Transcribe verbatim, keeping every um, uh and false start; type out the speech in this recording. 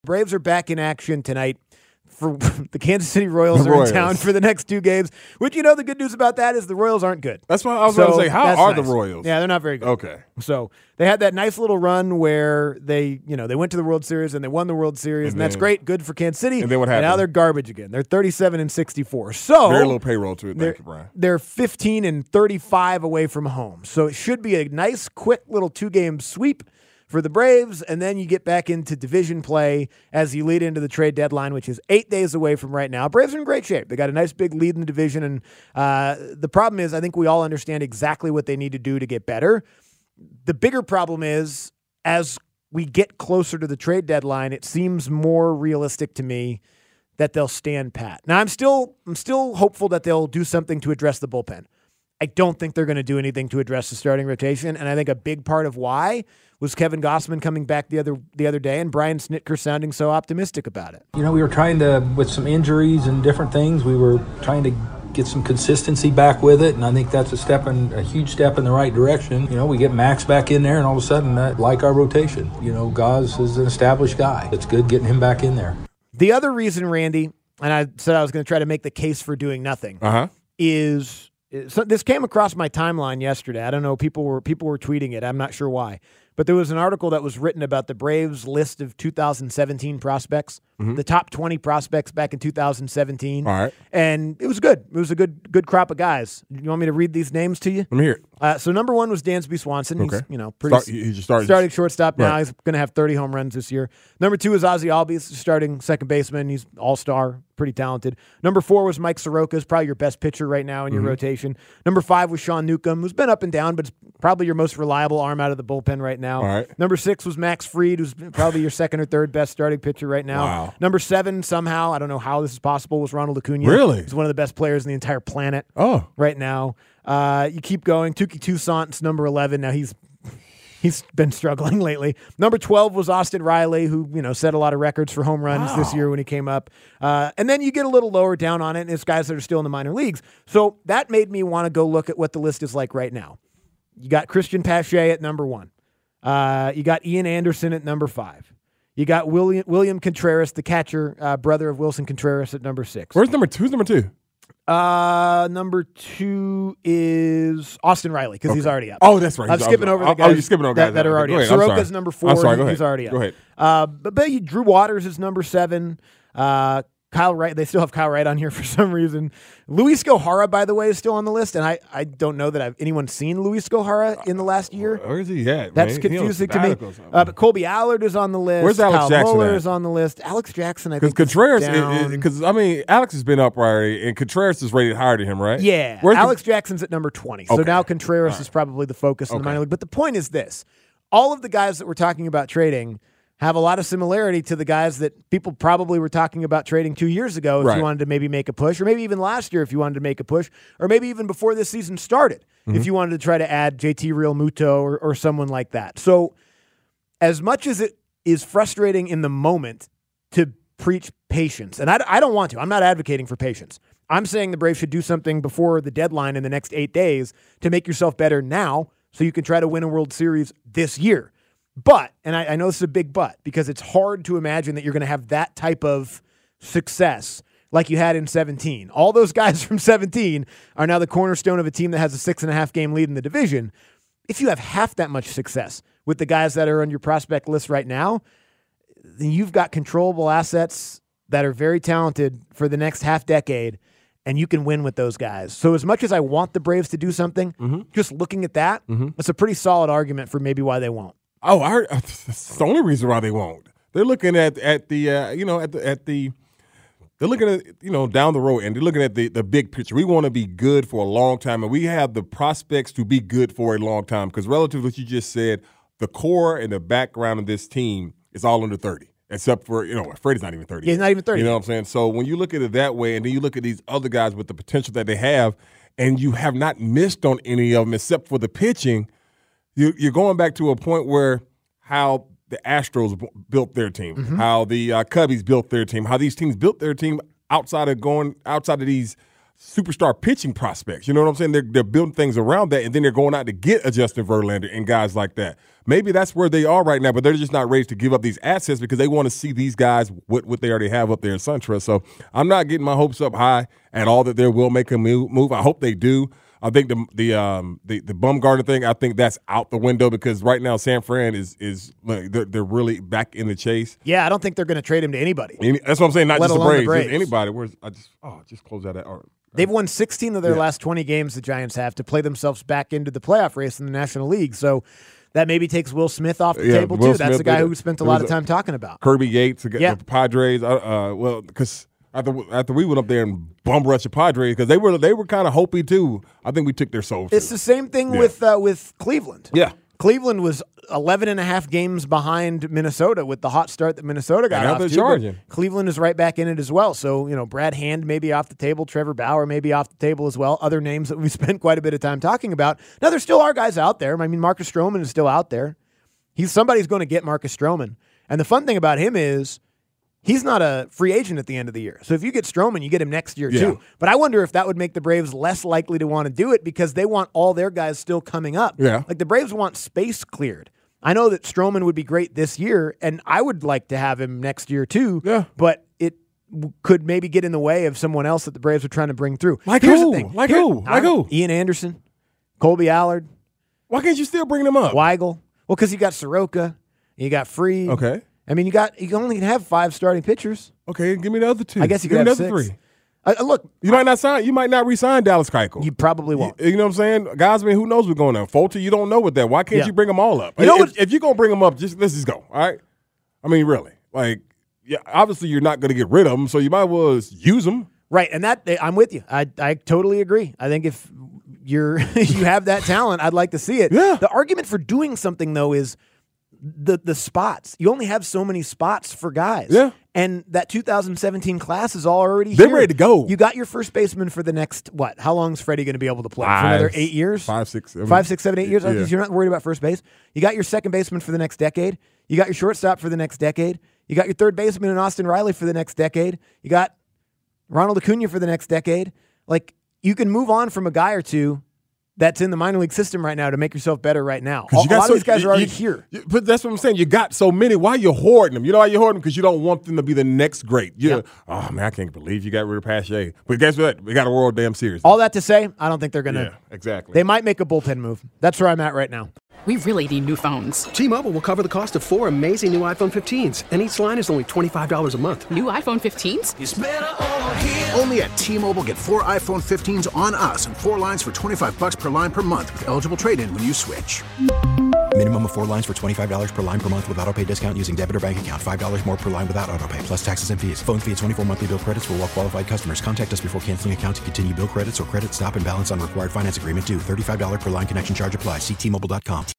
Braves are back in action tonight. For the Kansas City Royals the are Royals. in town for the next two games, which, you know, the good news about that is the Royals aren't good. That's why I was So, going to say, how that's are nice. the Royals? Yeah, they're not very good. Okay. So they had that nice little run where they, you know, they went to the World Series and they won the World Series, and, And that's then- great, good for Kansas City. And then what And now happened? they're garbage again. They're thirty-seven and sixty-four. So Very low payroll to it. they're, Thank you, Brian. they're fifteen and thirty-five away from home. So it should be a nice, quick little two-game sweep for the Braves, and then you get back into division play as you lead into the trade deadline, which is eight days away from right now. Braves are in great shape. They got a nice big lead in the division, and uh, the problem is I think we all understand exactly what they need to do to get better. The bigger problem is as we get closer to the trade deadline, it seems more realistic to me that they'll stand pat. Now, I'm still I'm still hopeful that they'll do something to address the bullpen. I don't think they're going to do anything to address the starting rotation, and I think a big part of why was Kevin Gossman coming back the other the other day and Brian Snitker sounding so optimistic about it. You know, we were trying to, with some injuries and different things, we were trying to get some consistency back with it, and I think that's a step in a huge step in the right direction. You know, we get Max back in there, and all of a sudden, I like our rotation. You know, Goss is an established guy. It's good getting him back in there. The other reason, Randy, and I said I was going to try to make the case for doing nothing, Uh-huh. is so this came across my timeline yesterday. I don't know, people were people were tweeting it. I'm not sure why. But there was an article that was written about the Braves' list of two thousand seventeen prospects, Mm-hmm. the top twenty prospects back in two thousand seventeen. All right. And it was good. It was a good good crop of guys. You want me to read these names to you? Let me hear it. Uh, so number one was Dansby Swanson. He's, Okay. you know, pretty Start, he just started. starting shortstop now. Right. He's going to have thirty home runs this year. Number two is Ozzie Albies, starting second baseman. He's all-star, pretty talented. Number four was Mike Soroka, is probably your best pitcher right now in your Mm-hmm. rotation. Number five was Sean Newcomb, who's been up and down, but it's probably your most reliable arm out of the bullpen right now. All right. Number six was Max Fried, who's probably your second or third best starting pitcher right now. Wow. Number seven, somehow, I don't know how this is possible, was Ronald Acuna. Really? He's one of the best players in the entire planet Oh. right now. Uh, you keep going. Tuki Toussaint's number eleven. Now he's he's been struggling lately. Number twelve was Austin Riley, who you know set a lot of records for home runs Wow. this year when he came up. Uh, and then you get a little lower down on it, and it's guys that are still in the minor leagues. So that made me want to go look at what the list is like right now. You got Christian Pache at number one. Uh, you got Ian Anderson at number five. You got William William Contreras, the catcher, uh, brother of Wilson Contreras, at number six. Where's number two? Who's number two? Uh, number two is Austin Riley because he's Okay. already up. Oh, that's right. I'm He's skipping up. over the Oh, guys, you're skipping over that, guys that are up. already Go up. ahead. I'm Soroka's sorry. number four. I'm sorry. Go He's ahead. already up. Go ahead. Uh, but, but you, Drew Waters is number seven. Uh, Kyle Wright. They still have Kyle Wright on here for some reason. Luis Gohara, by the way, is still on the list, and I, I don't know that I've anyone seen Luis Gohara in the last year. Where is he at, That's man? He on confusing to me. sabbatical or something. Uh, but Colby Allard is on the list. Where's Alex Kyle Jackson Muller at? is on the list. Alex Jackson, I Because think, is Contreras, down. because I mean, Alex has been up already, and Contreras is rated higher than him, right? Yeah, Where's the- Alex Jackson's at number twenty. So Okay. now Contreras is probably the focus in the Okay. minor league. But the point is this. All of the guys that we're talking about trading have a lot of similarity to the guys that people probably were talking about trading two years ago if Right. you wanted to maybe make a push, or maybe even last year if you wanted to make a push, or maybe even before this season started Mm-hmm. if you wanted to try to add J T Real Muto or, or someone like that. So as much as it is frustrating in the moment to preach patience, and I, I don't want to. I'm not advocating for patience. I'm saying the Braves should do something before the deadline in the next eight days to make yourself better now so you can try to win a World Series this year. But, and I, I know this is a big but, because it's hard to imagine that you're going to have that type of success like you had in seventeen. All those guys from seventeen are now the cornerstone of a team that has a six and a half game lead in the division. If you have half that much success with the guys that are on your prospect list right now, then you've got controllable assets that are very talented for the next half decade, and you can win with those guys. So as much as I want the Braves to do something, Mm-hmm. just looking at that, it's a pretty solid argument for maybe why they won't. Oh, I heard, that's the only reason why they won't. They're looking at at the uh, you know at the at the they're looking at you know down the road, and they're looking at the the big picture. We want to be good for a long time, and we have the prospects to be good for a long time. Because relative to what you just said, the core and the background of this team is all under thirty, except for you know Freddie's not even thirty. Yeah, he's not even thirty. You know what I'm saying? So when you look at it that way, and then you look at these other guys with the potential that they have, and you have not missed on any of them except for the pitching. You, you're going back to a point where how the Astros b- built their team, Mm-hmm. how the uh, Cubbies built their team, how these teams built their team outside of going outside of these superstar pitching prospects. You know what I'm saying? They're, they're building things around that, and then they're going out to get a Justin Verlander and guys like that. Maybe that's where they are right now, but they're just not ready to give up these assets because they want to see these guys what, what they already have up there in SunTrust. So I'm not getting my hopes up high at all that they will make a move. I hope they do. I think the the um the, the Bumgarner thing, I think that's out the window because right now San Fran is is they're, they're really back in the chase. Yeah, I don't think they're going to trade him to anybody. Any, that's what I'm saying. Not Let just the alone Braves, the Braves. just anybody. Where's I just oh just close that out. They've won sixteen of their Yeah. last twenty games. The Giants have to play themselves back into the playoff race in the National League. So that maybe takes Will Smith off the Yeah, table Will too. That's Smith, the guy they- who spent a there lot was of a- time talking about. Kirby Yates, the Yeah. Padres. Uh, uh, well, because after after we went up there and bum rushed the Padres because they were they were kind of hopey too. I think we took their souls. It's too. the same thing Yeah. with uh, with Cleveland. Yeah. Cleveland was eleven and a half games behind Minnesota with the hot start that Minnesota got And now off they're to, but charging. Cleveland is right back in it as well. So, you know, Brad Hand may be off the table. Trevor Bauer may be off the table as well. Other names that we spent quite a bit of time talking about. Now, there still are guys out there. I mean, Marcus Stroman is still out there. He's somebody's going to get Marcus Stroman. And the fun thing about him is he's not a free agent at the end of the year. So if you get Stroman, you get him next year Yeah. too. But I wonder if that would make the Braves less likely to want to do it because they want all their guys still coming up. Yeah. Like the Braves want space cleared. I know that Stroman would be great this year, and I would like to have him next year too. Yeah. But it w- could maybe get in the way of someone else that the Braves are trying to bring through. Like Here's who? The thing. Like Here- who? Like I'm- who? Ian Anderson, Colby Allard, Why can't you still bring them up? Weigel. Well, because you got Soroka, you got Freed. Okay. I mean, you got you only can have five starting pitchers. Okay, give me the other two. I guess you give could me have the other six. three. Uh, look, You might not sign. You might not re-sign Dallas Keuchel. you probably won't. You, you know what I'm saying, guys? I mean, who knows what's going on? Fulton, you don't know with that. Why can't Yeah. you bring them all up? You know if, what- if you're gonna bring them up, just let's just go. All right. I mean, really, like, yeah. Obviously, you're not gonna get rid of them, so you might as well use them. Right, and that I'm with you. I I totally agree. I think if you're you have that talent, I'd like to see it. Yeah. The argument for doing something though is the the spots. You only have so many spots for guys. Yeah. And that two thousand seventeen class is already They're here. ready to go. You got your first baseman for the next what? How long is Freddie going to be able to play? For another Five, eight years? five, six, seven. Five, six, seven, eight years. Yeah. Okay, so you're not worried about first base. You got your second baseman for the next decade. You got your shortstop for the next decade. You got your third baseman in Austin Riley for the next decade. You got Ronald Acuna for the next decade. Like, you can move on from a guy or two that's in the minor league system right now to make yourself better right now. A, You a got lot so- of these guys you- are already you- here. you- But that's what I'm saying. You got so many. Why you hoarding them? You know why you hoarding them? Because you don't want them to be the next great. You're, Yeah. Oh man, I can't believe you got rid of Pache. But guess what? We got a World damn series. All that to say, I don't think they're going to. yeah, exactly. They might make a bullpen move. That's where I'm at right now. We really need new phones. T-Mobile will cover the cost of four amazing new iPhone fifteens, and each line is only twenty-five dollars a month. New iPhone fifteens? Only at T-Mobile, get four iPhone fifteens on us and four lines for twenty-five bucks per line per month with eligible trade-in when you switch. Minimum of four lines for twenty-five dollars per line per month with autopay discount using debit or bank account. five dollars more per line without autopay, plus taxes and fees. Phone fee at twenty-four monthly bill credits for well-qualified customers. Contact us before canceling account to continue bill credits or credit stop and balance on required finance agreement due. thirty-five dollars per line connection charge applies. See T Mobile dot com.